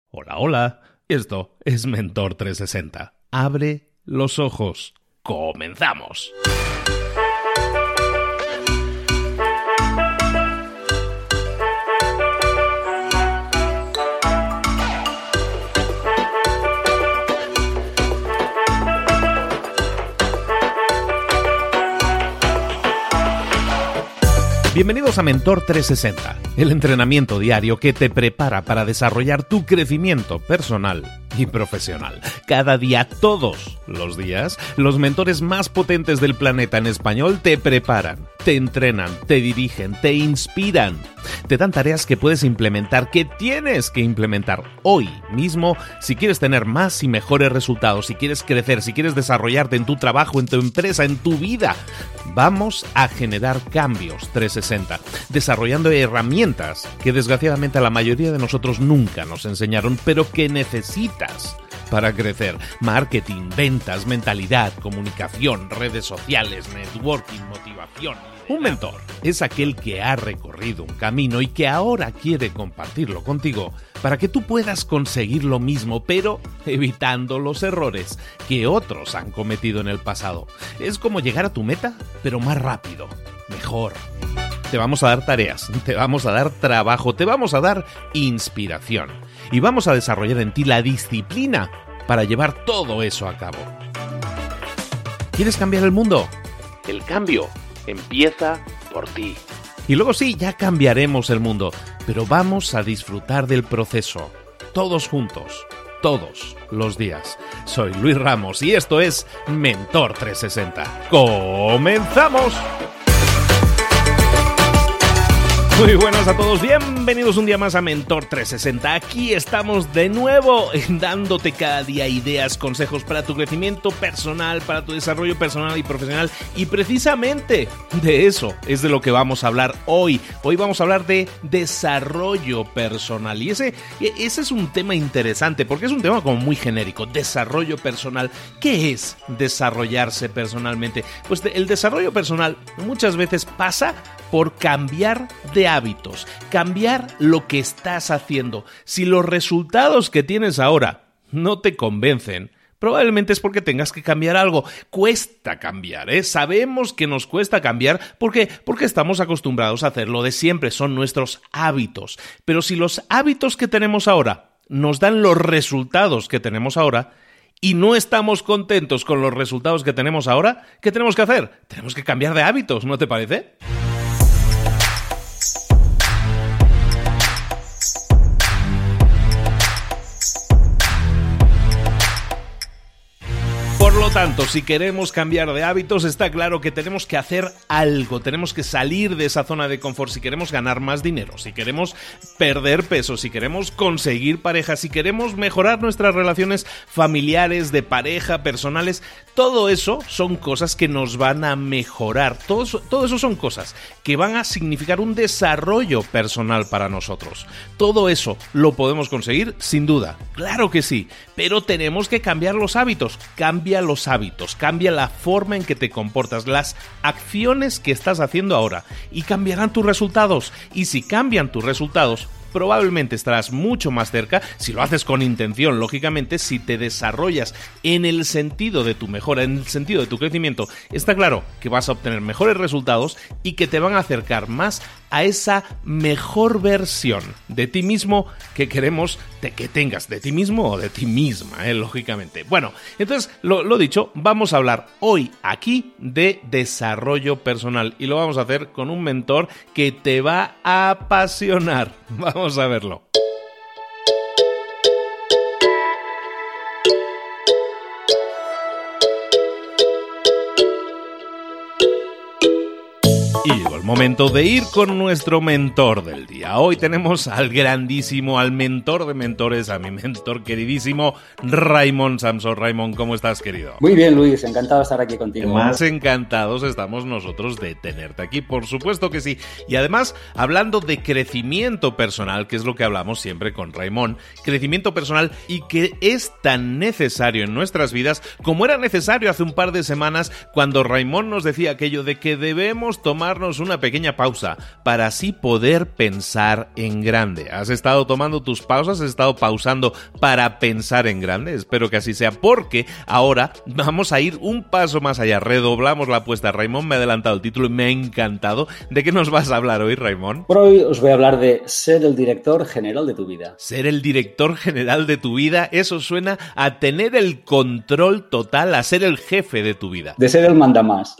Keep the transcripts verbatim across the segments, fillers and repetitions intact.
Hola, hola. Esto es Mentor trescientos sesenta. Abre los ojos. ¡Comenzamos! Bienvenidos a Mentor trescientos sesenta, el entrenamiento diario que te prepara para desarrollar tu crecimiento personal y profesional. Cada día, todos los días, los mentores más potentes del planeta en español te preparan, te entrenan, te dirigen, te inspiran, te dan tareas que puedes implementar, que tienes que implementar hoy mismo si quieres tener más y mejores resultados, si quieres crecer, si quieres desarrollarte en tu trabajo, en tu empresa, en tu vida. Vamos a generar cambios trescientos sesenta, desarrollando herramientas que desgraciadamente a la mayoría de nosotros nunca nos enseñaron, pero que necesitas para crecer. Marketing, ventas, mentalidad, comunicación, redes sociales, networking, motivación. Un mentor es aquel que ha recorrido un camino y que ahora quiere compartirlo contigo para que tú puedas conseguir lo mismo, pero evitando los errores que otros han cometido en el pasado. Es como llegar a tu meta, pero más rápido, mejor. Te vamos a dar tareas, te vamos a dar trabajo, te vamos a dar inspiración y vamos a desarrollar en ti la disciplina para llevar todo eso a cabo. ¿Quieres cambiar el mundo? El cambio empieza por ti. Y luego sí, ya cambiaremos el mundo, pero vamos a disfrutar del proceso, todos juntos, todos los días. Soy Luis Ramos y esto es Mentor trescientos sesenta. ¡Comenzamos! Muy buenas a todos, bienvenidos un día más a Mentor trescientos sesenta. Aquí estamos de nuevo dándote cada día ideas, consejos para tu crecimiento personal, para tu desarrollo personal y profesional. Y precisamente de eso es de lo que vamos a hablar hoy. Hoy vamos a hablar de desarrollo personal. Y ese, ese es un tema interesante porque es un tema como muy genérico. Desarrollo personal. ¿Qué es desarrollarse personalmente? Pues el desarrollo personal muchas veces pasa por cambiar de hábitos, cambiar lo que estás haciendo. Si los resultados que tienes ahora no te convencen, probablemente es porque tengas que cambiar algo. Cuesta cambiar, ¿eh? Sabemos que nos cuesta cambiar. ¿Por qué? Porque estamos acostumbrados a hacerlo de siempre, son nuestros hábitos. Pero si los hábitos que tenemos ahora nos dan los resultados que tenemos ahora, y no estamos contentos con los resultados que tenemos ahora, ¿qué tenemos que hacer? Tenemos que cambiar de hábitos, ¿no te parece? Por lo tanto, si queremos cambiar de hábitos, está claro que tenemos que hacer algo, tenemos que salir de esa zona de confort. Si queremos ganar más dinero, si queremos perder peso, si queremos conseguir pareja, si queremos mejorar nuestras relaciones familiares, de pareja, personales, todo eso son cosas que nos van a mejorar. Todo eso, todo eso son cosas que van a significar un desarrollo personal para nosotros. Todo eso lo podemos conseguir sin duda, claro que sí, pero tenemos que cambiar los hábitos. Cambia los hábitos, cambia la forma en que te comportas, las acciones que estás haciendo ahora y cambiarán tus resultados. Y si cambian tus resultados, probablemente estarás mucho más cerca, si lo haces con intención, lógicamente, si te desarrollas en el sentido de tu mejora, en el sentido de tu crecimiento, está claro que vas a obtener mejores resultados y que te van a acercar más a esa mejor versión de ti mismo que queremos de que tengas, de ti mismo o de ti misma, ¿eh? Lógicamente. Bueno, entonces, lo, lo dicho, vamos a hablar hoy aquí de desarrollo personal y lo vamos a hacer con un mentor que te va a apasionar. Vamos a verlo. Y llegó el momento de ir con nuestro mentor del día. Hoy tenemos al grandísimo, al mentor de mentores, a mi mentor queridísimo, Raimon Samson. Raimon, ¿cómo estás, querido? Muy bien, Luis, encantado de estar aquí contigo. Más encantados estamos nosotros de tenerte aquí, por supuesto que sí. Y además, hablando de crecimiento personal, que es lo que hablamos siempre con Raimon, crecimiento personal y que es tan necesario en nuestras vidas como era necesario hace un par de semanas cuando Raimon nos decía aquello de que debemos tomarnos una una pequeña pausa para así poder pensar en grande. ¿Has estado tomando tus pausas? ¿Has estado pausando para pensar en grande? Espero que así sea, porque ahora vamos a ir un paso más allá. Redoblamos la apuesta. Raimon me ha adelantado el título y me ha encantado. ¿De qué nos vas a hablar hoy, Raimon? Por hoy os voy a hablar de ser el director general de tu vida. Ser el director general de tu vida, eso suena a tener el control total, a ser el jefe de tu vida. De ser el mandamás.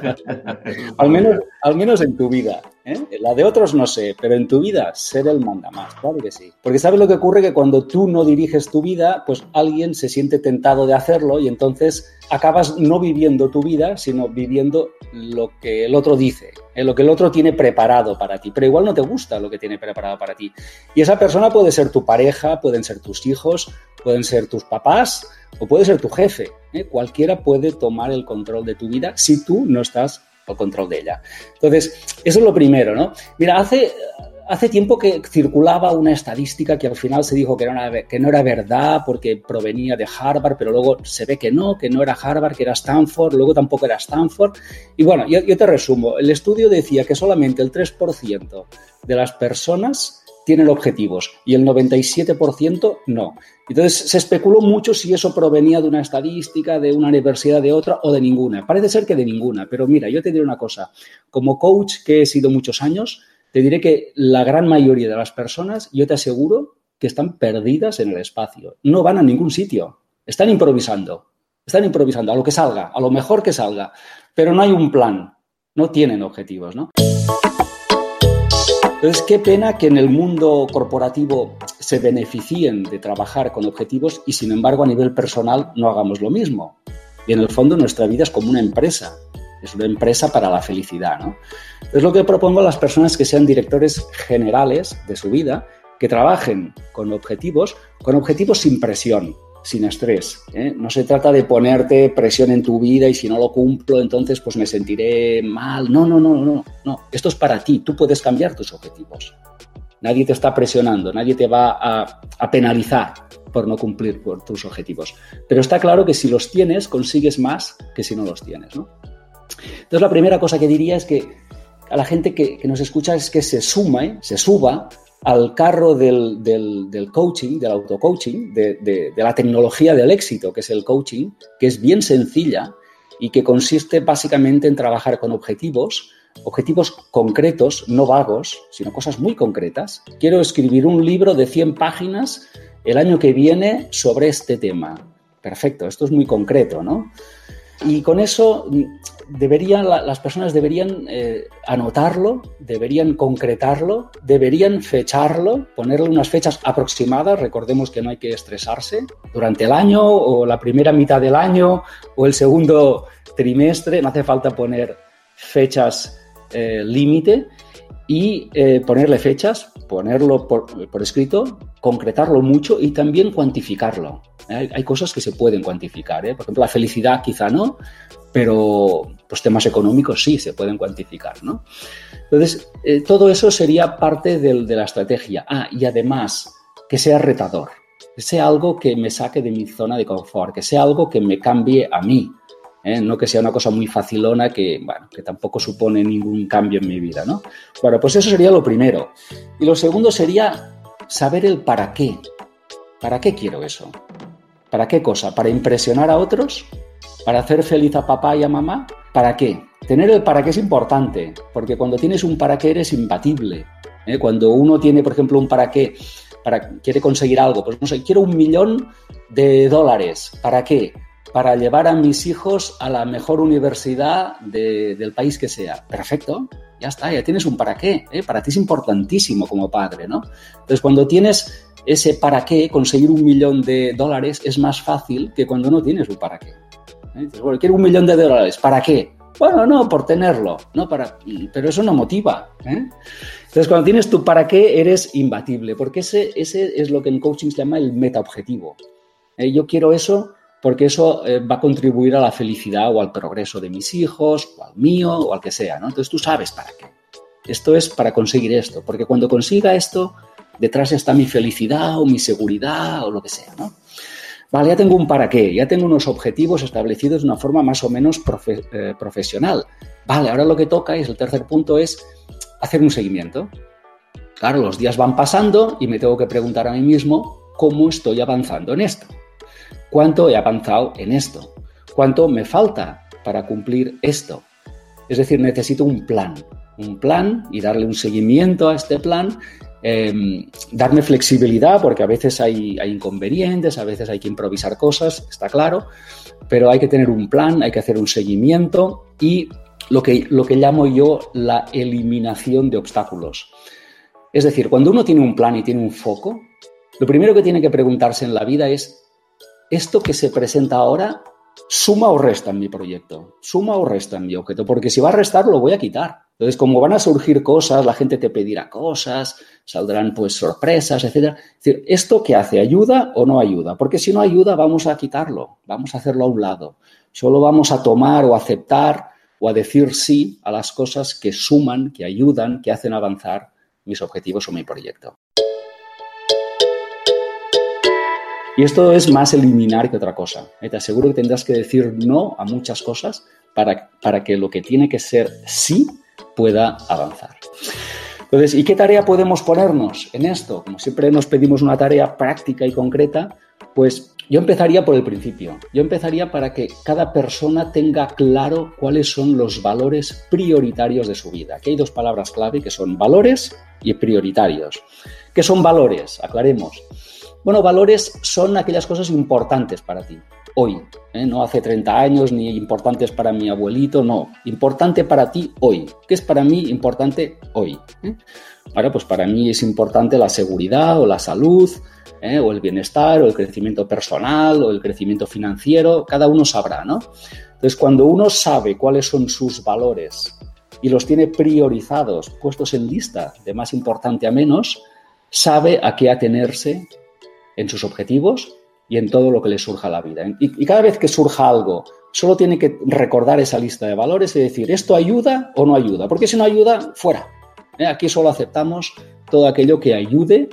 al, menos, al menos en tu vida. ¿eh? La de otros no sé, pero en tu vida ser el mandamás, claro que sí. Porque ¿sabes lo que ocurre? Que cuando tú no diriges tu vida, pues alguien se siente tentado de hacerlo y entonces acabas no viviendo tu vida, sino viviendo lo que el otro dice, ¿eh? lo que el otro tiene preparado para ti. Pero igual no te gusta lo que tiene preparado para ti. Y esa persona puede ser tu pareja, pueden ser tus hijos, pueden ser tus papás o puede ser tu jefe. ¿eh? Cualquiera puede tomar el control de tu vida si tú no estás al control de ella. Entonces, eso es lo primero, ¿no? Mira, hace, hace tiempo que circulaba una estadística que al final se dijo que no, era, que no era verdad porque provenía de Harvard, pero luego se ve que no, que no era Harvard, que era Stanford, luego tampoco era Stanford. Y bueno, yo, yo te resumo. El estudio decía que solamente el tres por ciento de las personas tienen objetivos y el noventa y siete por ciento no. Entonces, se especuló mucho si eso provenía de una estadística, de una universidad, de otra o de ninguna. Parece ser que de ninguna, pero mira, yo te diré una cosa. Como coach que he sido muchos años, te diré que la gran mayoría de las personas, yo te aseguro que están perdidas en el espacio. No van a ningún sitio. Están improvisando. Están improvisando a lo que salga, a lo mejor que salga. Pero no hay un plan. No tienen objetivos, ¿no? Entonces, qué pena que en el mundo corporativo se beneficien de trabajar con objetivos y, sin embargo, a nivel personal no hagamos lo mismo. Y, en el fondo, nuestra vida es como una empresa. Es una empresa para la felicidad, ¿no? Entonces, lo que propongo a las personas que sean directores generales de su vida, que trabajen con objetivos, con objetivos sin presión, sin estrés. ¿eh? No se trata de ponerte presión en tu vida y si no lo cumplo, entonces pues me sentiré mal. No, no, no, no, no. Esto es para ti. Tú puedes cambiar tus objetivos. Nadie te está presionando, nadie te va a, a penalizar por no cumplir por tus objetivos. Pero está claro que si los tienes, consigues más que si no los tienes, ¿no? Entonces, la primera cosa que diría es que a la gente que, que nos escucha es que se sume, se suba al carro del, del, del coaching, del auto-coaching, de, de, de la tecnología del éxito, que es el coaching, que es bien sencilla y que consiste básicamente en trabajar con objetivos, objetivos concretos, no vagos, sino cosas muy concretas. Quiero escribir un libro de cien páginas el año que viene sobre este tema. Perfecto, esto es muy concreto, ¿no? Y con eso deberían, las personas deberían eh, anotarlo, deberían concretarlo, deberían fecharlo, ponerle unas fechas aproximadas. Recordemos que no hay que estresarse. Durante el año o la primera mitad del año o el segundo trimestre, no hace falta poner fechas eh, límite y eh, ponerle fechas, ponerlo por, por escrito, concretarlo mucho y también cuantificarlo. Hay, hay cosas que se pueden cuantificar, ¿eh? Por ejemplo, la felicidad quizá no, pero pues temas económicos sí se pueden cuantificar, ¿no? Entonces, eh, todo eso sería parte del, de la estrategia. Ah, y además, que sea retador, que sea algo que me saque de mi zona de confort, que sea algo que me cambie a mí, ¿eh? No que sea una cosa muy facilona que, bueno, que tampoco supone ningún cambio en mi vida, ¿no? Bueno, pues eso sería lo primero. Y lo segundo sería saber el para qué. ¿Para qué quiero eso? ¿Para qué cosa? ¿Para impresionar a otros? ¿Para hacer feliz a papá y a mamá? ¿Para qué? Tener el para qué es importante, porque cuando tienes un para qué eres imbatible. ¿eh? Cuando uno tiene, por ejemplo, un para qué, para, quiere conseguir algo, pues no sé, quiero un millón de dólares. ¿Para qué? Para llevar a mis hijos a la mejor universidad de, del país que sea. Perfecto, ya está, ya tienes un para qué. ¿eh? Para ti es importantísimo como padre, ¿no? Entonces, cuando tienes ese para qué, conseguir un millón de dólares es más fácil que cuando no tienes un para qué. ¿eh? Dices, bueno, quiero un millón de dólares, ¿para qué? Bueno, no, por tenerlo, no para, pero eso no motiva. ¿eh? Entonces, cuando tienes tu para qué, eres imbatible, porque ese, ese es lo que en coaching se llama el metaobjetivo. ¿eh? Yo quiero eso porque eso eh, va a contribuir a la felicidad o al progreso de mis hijos, o al mío, o al que sea, ¿no? Entonces, tú sabes para qué. Esto es para conseguir esto, porque cuando consiga esto, detrás está mi felicidad o mi seguridad o lo que sea, ¿no? Vale, ya tengo un para qué, ya tengo unos objetivos establecidos de una forma más o menos profe- eh, profesional. Vale, ahora lo que toca, y es el tercer punto, es hacer un seguimiento. Claro, los días van pasando y me tengo que preguntar a mí mismo cómo estoy avanzando en esto. ¿Cuánto he avanzado en esto? ¿Cuánto me falta para cumplir esto? Es decir, necesito un plan, un plan y darle un seguimiento a este plan, eh, darme flexibilidad porque a veces hay, hay inconvenientes, a veces hay que improvisar cosas, está claro, pero hay que tener un plan, hay que hacer un seguimiento y lo que, lo que llamo yo la eliminación de obstáculos. Es decir, cuando uno tiene un plan y tiene un foco, lo primero que tiene que preguntarse en la vida es, ¿esto que se presenta ahora suma o resta en mi proyecto? ¿Suma o resta en mi objeto? Porque si va a restar, lo voy a quitar. Entonces, como van a surgir cosas, la gente te pedirá cosas, saldrán pues sorpresas, etcétera. Es decir, ¿esto qué hace? ¿Ayuda o no ayuda? Porque si no ayuda, vamos a quitarlo, vamos a hacerlo a un lado. Solo vamos a tomar o aceptar o a decir sí a las cosas que suman, que ayudan, que hacen avanzar mis objetivos o mi proyecto. Y esto es más eliminar que otra cosa. Te aseguro que tendrás que decir no a muchas cosas para, para que lo que tiene que ser sí pueda avanzar. Entonces, ¿y qué tarea podemos ponernos en esto? Como siempre nos pedimos una tarea práctica y concreta, pues yo empezaría por el principio. Yo empezaría para que cada persona tenga claro cuáles son los valores prioritarios de su vida. Aquí hay dos palabras clave que son valores y prioritarios. ¿Qué son valores? Aclaremos. Bueno, valores son aquellas cosas importantes para ti, hoy, ¿eh? No hace treinta años, ni importantes para mi abuelito, no. Importante para ti hoy. ¿Qué es para mí importante hoy? ¿Eh? Bueno, pues para mí es importante la seguridad o la salud, ¿eh? O el bienestar, o el crecimiento personal, o el crecimiento financiero. Cada uno sabrá, ¿no? Entonces, cuando uno sabe cuáles son sus valores y los tiene priorizados, puestos en lista de más importante a menos, sabe a qué atenerse en sus objetivos y en todo lo que le surja a la vida. Y, y cada vez que surja algo, solo tiene que recordar esa lista de valores y decir, ¿esto ayuda o no ayuda? Porque si no ayuda, fuera. ¿Eh? Aquí solo aceptamos todo aquello que ayude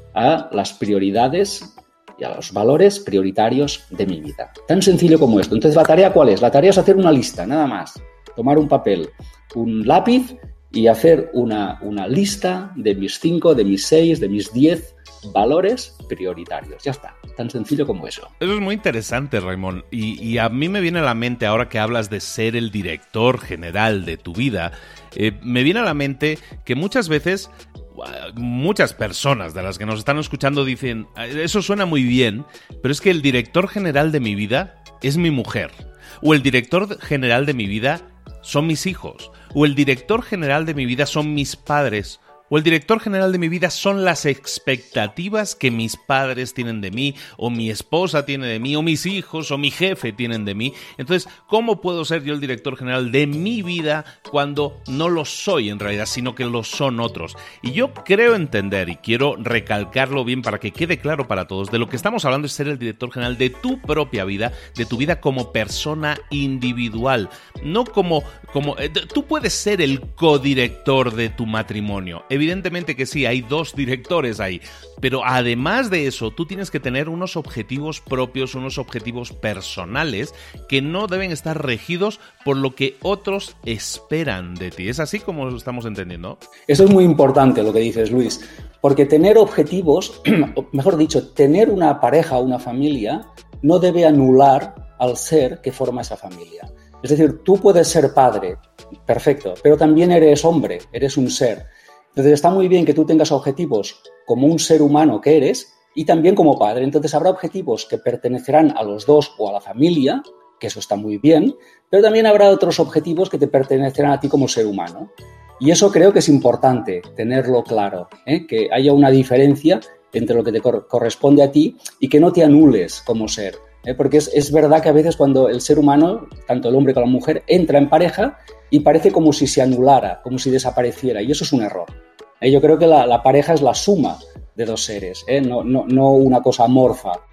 a las prioridades y a los valores prioritarios de mi vida. Tan sencillo como esto. Entonces, ¿la tarea cuál es? La tarea es hacer una lista, nada más. Tomar un papel, un lápiz y hacer una, una lista de mis cinco, de mis seis, de mis diez valores prioritarios. Ya está, tan sencillo como eso. Eso es muy interesante, Raimon. Y, y a mí me viene a la mente, ahora que hablas de ser el director general de tu vida, eh, me viene a la mente que muchas veces muchas personas de las que nos están escuchando dicen, eso suena muy bien, pero es que el director general de mi vida es mi mujer, o el director general de mi vida son mis hijos, o el director general de mi vida son mis padres, o el director general de mi vida son las expectativas que mis padres tienen de mí, o mi esposa tiene de mí, o mis hijos, o mi jefe tienen de mí. Entonces, ¿cómo puedo ser yo el director general de mi vida cuando no lo soy en realidad, sino que lo son otros? Y yo creo entender, y quiero recalcarlo bien para que quede claro para todos, de lo que estamos hablando es ser el director general de tu propia vida, de tu vida como persona individual, no como... como eh, tú puedes ser el codirector de tu matrimonio. Evidentemente que sí, hay dos directores ahí, pero además de eso, tú tienes que tener unos objetivos propios, unos objetivos personales que no deben estar regidos por lo que otros esperan de ti. ¿Es así como lo estamos entendiendo? Eso es muy importante lo que dices, Luis, porque tener objetivos, mejor dicho, tener una pareja o una familia no debe anular al ser que forma esa familia. Es decir, tú puedes ser padre, perfecto, pero también eres hombre, eres un ser. Entonces está muy bien que tú tengas objetivos como un ser humano que eres y también como padre. Entonces habrá objetivos que pertenecerán a los dos o a la familia, que eso está muy bien, pero también habrá otros objetivos que te pertenecerán a ti como ser humano. Y eso creo que es importante tenerlo claro, ¿eh? Que haya una diferencia entre lo que te cor- corresponde a ti y que no te anules como ser. ¿eh? Porque es, es verdad que a veces cuando el ser humano, tanto el hombre como la mujer, entra en pareja y parece como si se anulara, como si desapareciera, y eso es un error. ¿eh? Yo creo que la, la pareja es la suma de dos seres, ¿eh? no, no, no una cosa amorfa.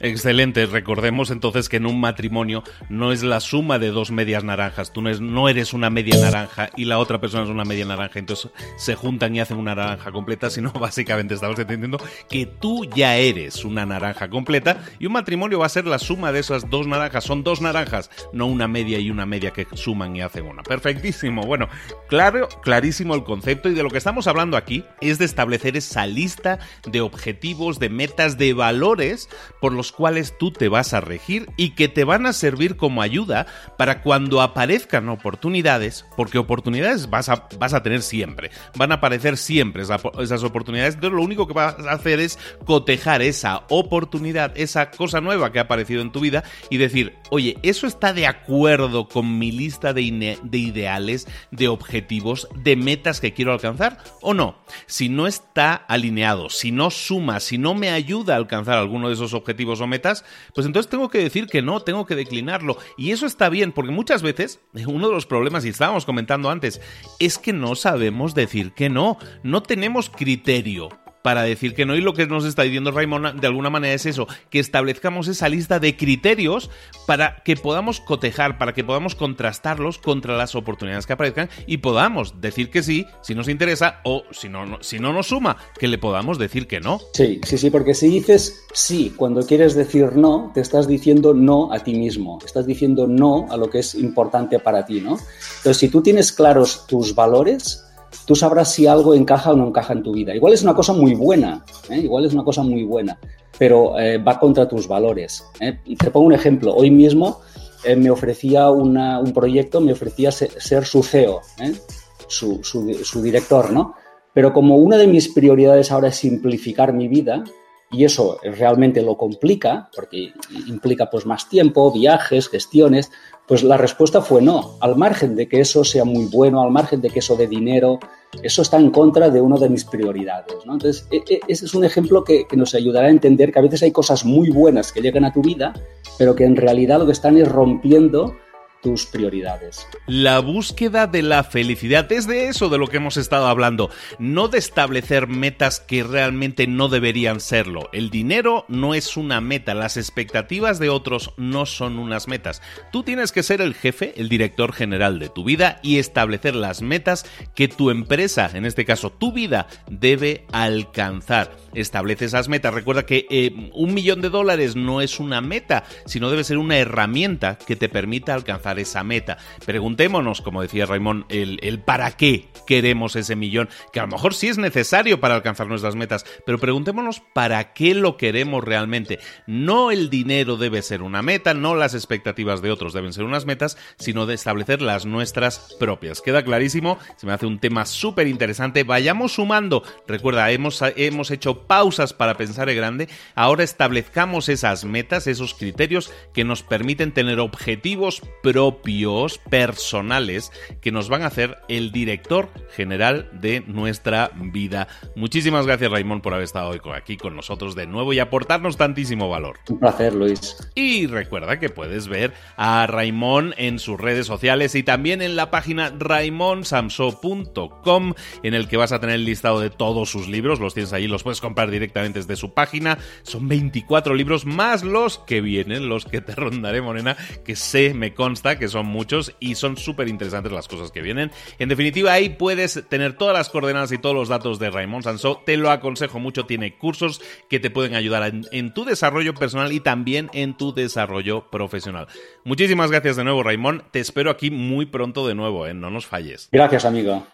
Excelente. Recordemos entonces que en un matrimonio no es la suma de dos medias naranjas. Tú no, es, no eres una media naranja y la otra persona es una media naranja, entonces se juntan y hacen una naranja completa, sino básicamente estamos entendiendo que tú ya eres una naranja completa y un matrimonio va a ser la suma de esas dos naranjas. Son dos naranjas, no una media y una media que suman y hacen una. Perfectísimo. Bueno, claro, clarísimo el concepto, y de lo que estamos hablando aquí es de establecer esa lista de objetivos, de metas, de valores por los cuales tú te vas a regir y que te van a servir como ayuda para cuando aparezcan oportunidades, porque oportunidades vas a, vas a tener siempre, van a aparecer siempre esa, esas oportunidades. Entonces lo único que vas a hacer es cotejar esa oportunidad, esa cosa nueva que ha aparecido en tu vida y decir, oye, ¿eso está de acuerdo con mi lista de, ine- de ideales, de objetivos, de metas que quiero alcanzar o no? Si no está alineado, si no suma, si no me ayuda a alcanzar alguno de esos objetivos o metas, pues entonces tengo que decir que no, tengo que declinarlo. Y eso está bien, porque muchas veces uno de los problemas, y estábamos comentando antes, es que no sabemos decir que no, no tenemos criterio para decir que no, y lo que nos está diciendo Raimon de alguna manera es eso, que establezcamos esa lista de criterios para que podamos cotejar, para que podamos contrastarlos contra las oportunidades que aparezcan y podamos decir que sí, si nos interesa, o si no, no, si no nos suma, que le podamos decir que no. Sí, sí, sí, porque si dices sí cuando quieres decir no, te estás diciendo no a ti mismo, estás diciendo no a lo que es importante para ti, ¿no? Entonces, si tú tienes claros tus valores, tú sabrás si algo encaja o no encaja en tu vida. Igual es una cosa muy buena, ¿eh? Igual es una cosa muy buena, pero eh, va contra tus valores, ¿eh? Te pongo un ejemplo. Hoy mismo eh, me ofrecía una, un proyecto, me ofrecía ser, ser su C E O, ¿eh? su, su, su director, ¿no? Pero como una de mis prioridades ahora es simplificar mi vida, y eso realmente lo complica, porque implica pues más tiempo, viajes, gestiones, pues la respuesta fue no. Al margen de que eso sea muy bueno, al margen de que eso dé dinero, eso está en contra de una de mis prioridades, ¿no? Entonces, ese es un ejemplo que, que nos ayudará a entender que a veces hay cosas muy buenas que llegan a tu vida, pero que en realidad lo que están es rompiendo tus prioridades. La búsqueda de la felicidad es de eso de lo que hemos estado hablando, no de establecer metas que realmente no deberían serlo. El dinero no es una meta, las expectativas de otros no son unas metas. Tú tienes que ser el jefe, el director general de tu vida y establecer las metas que tu empresa, en este caso tu vida, debe alcanzar. Establece esas metas. Recuerda que eh, un millón de dólares no es una meta, sino debe ser una herramienta que te permita alcanzar esa meta. Preguntémonos, como decía Raimon, el, el para qué queremos ese millón, que a lo mejor sí es necesario para alcanzar nuestras metas, pero preguntémonos para qué lo queremos realmente. No el dinero debe ser una meta, no las expectativas de otros deben ser unas metas, sino de establecer las nuestras propias. ¿Queda clarísimo? Se me hace un tema súper interesante. Vayamos sumando. Recuerda, hemos, hemos hecho pausas para pensar en grande. Ahora establezcamos esas metas, esos criterios que nos permiten tener objetivos propios, personales, que nos van a hacer el director general de nuestra vida. Muchísimas gracias, Raimon, por haber estado hoy aquí con nosotros de nuevo y aportarnos tantísimo valor. Un placer, Luis. Y recuerda que puedes ver a Raimon en sus redes sociales y también en la página raimon samso punto com, en el que vas a tener el listado de todos sus libros. Los tienes ahí, los puedes comprar directamente desde su página. Son veinticuatro libros más los que vienen, los que te rondaré, morena, que sé, me consta que son muchos y son súper interesantes las cosas que vienen. En definitiva, ahí puedes tener todas las coordenadas y todos los datos de Raimon Samso. Te lo aconsejo mucho. Tiene cursos que te pueden ayudar en, en tu desarrollo personal y también en tu desarrollo profesional. Muchísimas gracias de nuevo, Raimon. Te espero aquí muy pronto de nuevo, ¿eh? No nos falles. Gracias, amigo.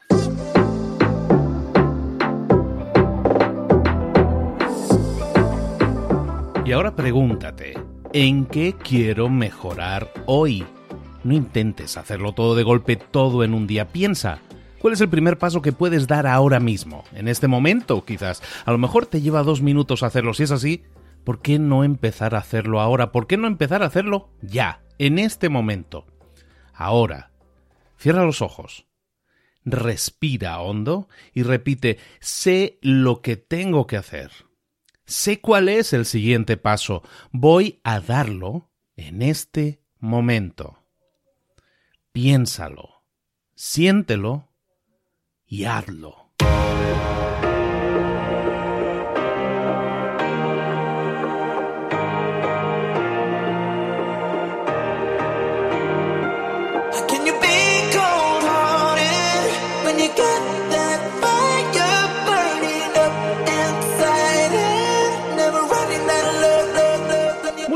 Y ahora pregúntate, ¿en qué quiero mejorar hoy? No intentes hacerlo todo de golpe, todo en un día. Piensa, ¿cuál es el primer paso que puedes dar ahora mismo? En este momento, quizás. A lo mejor te lleva dos minutos hacerlo. Si es así, ¿por qué no empezar a hacerlo ahora? ¿Por qué no empezar a hacerlo ya, en este momento? Ahora, cierra los ojos, respira hondo y repite, sé lo que tengo que hacer. Sé cuál es el siguiente paso. Voy a darlo en este momento. Piénsalo, siéntelo y hazlo.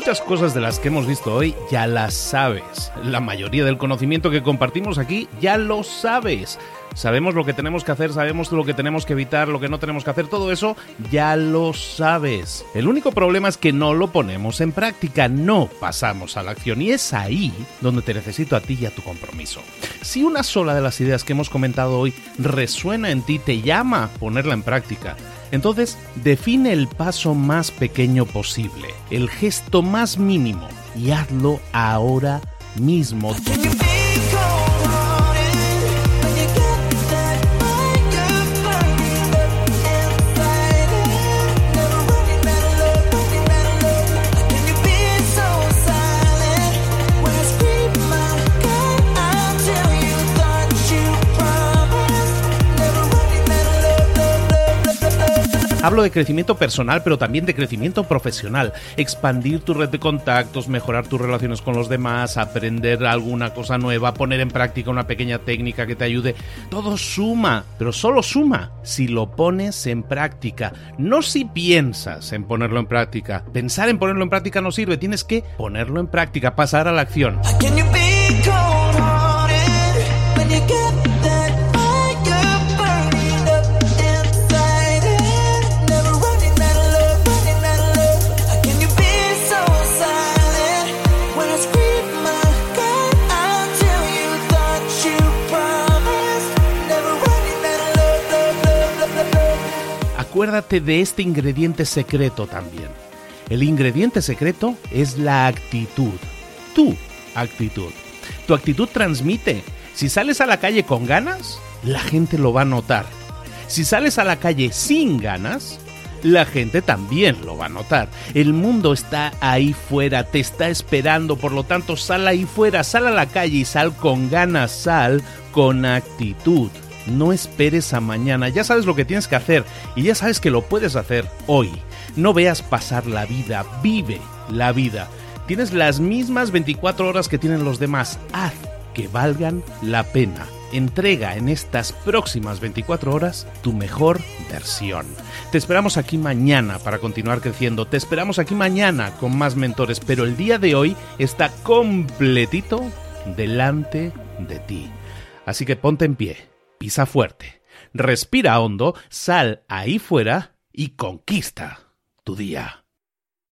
Muchas cosas de las que hemos visto hoy ya las sabes. La mayoría del conocimiento que compartimos aquí ya lo sabes. Sabemos lo que tenemos que hacer, sabemos lo que tenemos que evitar, lo que no tenemos que hacer, todo eso ya lo sabes. El único problema es que no lo ponemos en práctica, no pasamos a la acción y es ahí donde te necesito a ti y a tu compromiso. Si una sola de las ideas que hemos comentado hoy resuena en ti, te llama a ponerla en práctica, entonces define el paso más pequeño posible, el gesto más mínimo y hazlo ahora mismo. Hablo de crecimiento personal, pero también de crecimiento profesional. Expandir tu red de contactos, mejorar tus relaciones con los demás, aprender alguna cosa nueva, poner en práctica una pequeña técnica que te ayude. Todo suma, pero solo suma si lo pones en práctica. No si piensas en ponerlo en práctica. Pensar en ponerlo en práctica no sirve. Tienes que ponerlo en práctica, pasar a la acción. Acuérdate de este ingrediente secreto también. El ingrediente secreto es la actitud. Tu actitud. Tu actitud transmite. Si sales a la calle con ganas, la gente lo va a notar. Si sales a la calle sin ganas, la gente también lo va a notar. El mundo está ahí fuera, te está esperando, por lo tanto sal ahí fuera, sal a la calle y sal con ganas, sal con actitud. No esperes a mañana, ya sabes lo que tienes que hacer y ya sabes que lo puedes hacer hoy. No veas pasar la vida, vive la vida. Tienes las mismas veinticuatro horas que tienen los demás, haz que valgan la pena. Entrega en estas próximas veinticuatro horas tu mejor versión. Te esperamos aquí mañana para continuar creciendo, te esperamos aquí mañana con más mentores, pero el día de hoy está completito delante de ti. Así que ponte en pie. Pisa fuerte, respira hondo, sal ahí fuera y conquista tu día.